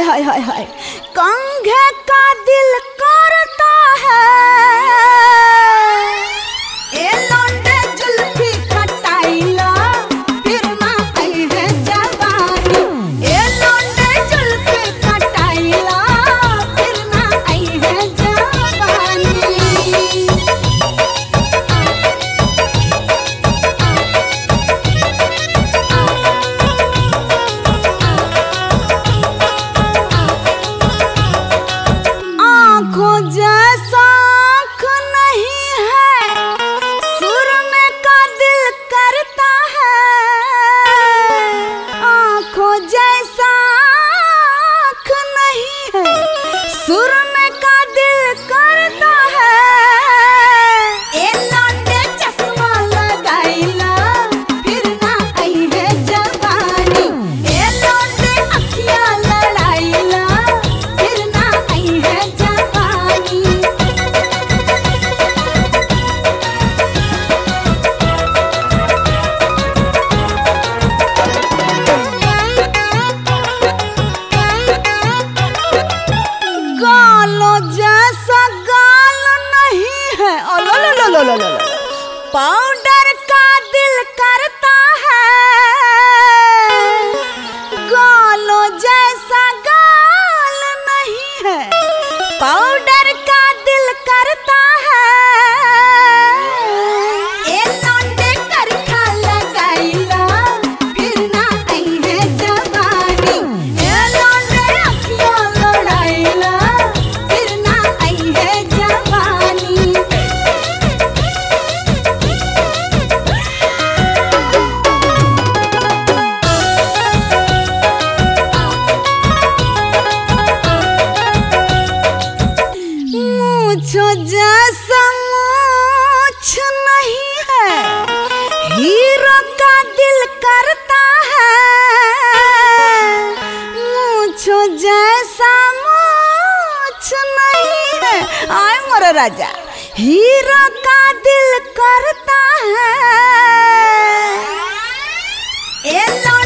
हाय हाय हाय कंघे का दिल करता है ए लौंडे जुल्फी खटाइला फिर ना आई है जवानी ए लौंडे जुल्फी खटाइला फिर ना आई है जवानी। आँखों जैसा आँख नहीं है सुर में का दिल करता है आँखों जैसा आँख नहीं है सुर में का दिल करता है ए लौंडे चश्मा लगाइला फिर ना आई है जवानी ए लौंडे अखियाँ लड़ाइला फिर ना आई है जवानी। गालों जैसा गाल नहीं है ओ लो लो लो लो लो लो लो। पाउडर का दिल करता है गालों जैसा गाल नहीं है पाउडर का दिल करता है ए लौंडे करखा लगाइला फिर ना आई है जवानी ए लौंडे अखियाँ लड़ाइला फिर ना आई है जवानी। मूछो जैसा मूछ नहीं है हीरो का दिल करता है मूछो जैसा मूछ नहीं है आय मोरा राजा हीरो का दिल करता है ए